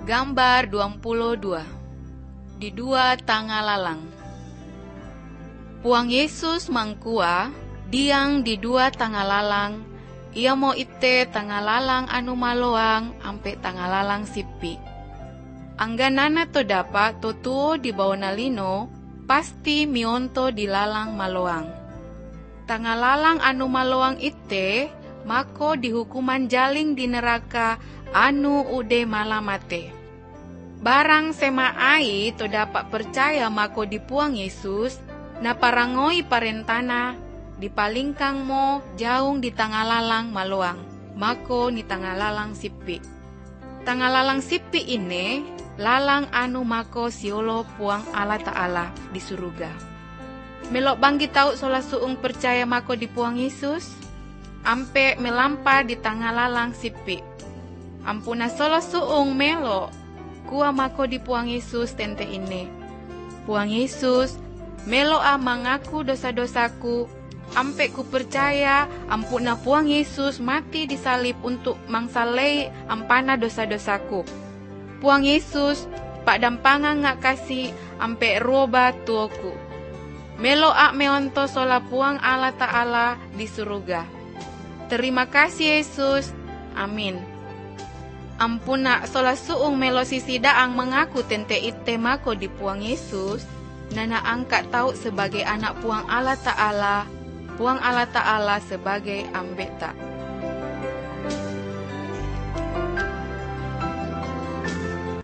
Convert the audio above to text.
Gambar 22. Di dua tangga lalang. Puang Yesus mangkua, diang di dua tangga lalang. Ia mau ite tangga lalang anu maloang, ampe tangga lalang sipi. Angganana to dapat to tuo di bawah nalino, pasti mionto di lalang maloang. Tangga lalang anu maloang ite, mako dihukuman jaling di neraka anu ude malamate. Barang sema ai to dapat percaya mako di Puang Yesus, na parangoi parentana, dipalingkang mo jaung di tangga lalang maloang, mako ni tangga lalang sipi. Tangga lalang sipi ini, lalang anu mako siolo Puang Allah Ta'ala di surga. Melok banggi tau sola suung percaya mako di Puang Yesus, ampe melampa di tangga lalang sipi. Ampuna solo suung melo, kuah mako di Puang Yesus tente ini. Puang Yesus, melo mengaku dosa-dosaku, ampe ku percaya ampuna Puang Yesus mati disalib untuk mangsalei ampana dosa-dosaku. Puang Yesus, pak dampangan ngak kasih ampe roba tuoku. Melo meonto sola Puang Allah Ta'ala di surga. Terima kasih Yesus, amin. Ampuna sola suung melo sisi daang mengaku tente ite mako di Puang Yesus, nana angkat tahu sebagai anak Puang Allah Ta'ala, Puang Allah Ta'ala sebagai ambeta.